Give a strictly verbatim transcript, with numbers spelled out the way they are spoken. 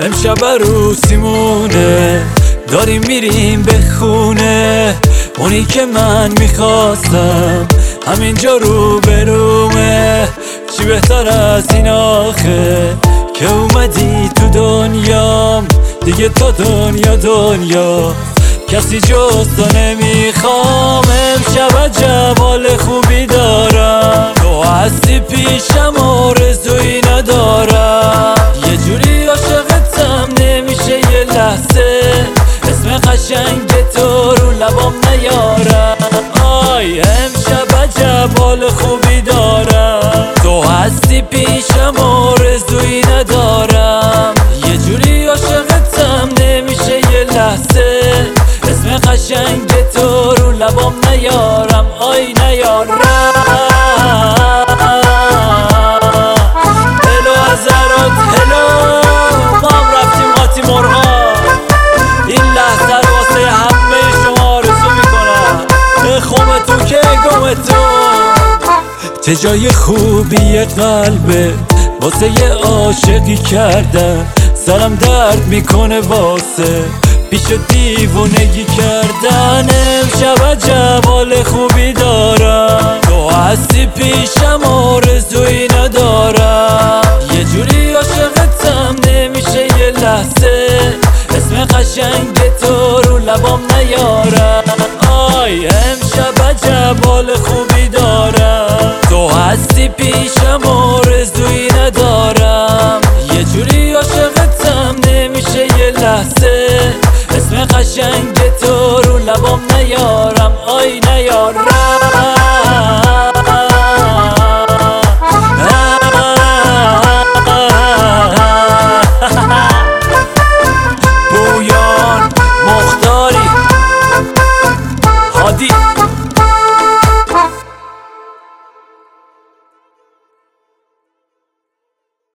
امشب عروسیمونه، داریم میریم به خونه. اونی که من میخواستم همینجا رو برومه. چی بهتر از این آخه که اومدی تو دنیام، دیگه تا دنیا دنیا کسی جز تو نمیخوام. امشب عجب حال خوبی دارم، تو هستی پیشم آرزویی ندارم. یه جوری عاشقتم نمیشه یه لحظه اسم قشنگ تو رو لبام نیارم. آی امشب عجب حال خوبی دارم، تو هستی پیشم آرزویی ندارم. یه جوری عاشقتم نمیشه یه لحظه اسم قشنگ تو رو لبام نیارم. آی نیارم. هلو حضرات هلو، ما هم رفتیم قاطی مرغا. این لحظه رو واسه همه شما آرزو میکنم، خمتون که گمتون. چه جای خوبی قلبه واسه یه عاشقی کردن، سرم درد میکنه واسه پیش دیوونگی کردن. امشب عجب حال خوبی دارم، تو هستی پیشم آرزویی ندارم. یه جوری عاشقتم نمیشه یه لحظه اسم قشنگ تو رو لبام نیارم. آی امشب عجب حال خوبی دارم، تو هستی پیشم آرزویی ندارم. یه جوری عاشقتم نمیشه یه لحظه اسم قشنگ تو رو لبام نیارم. آی نیارم.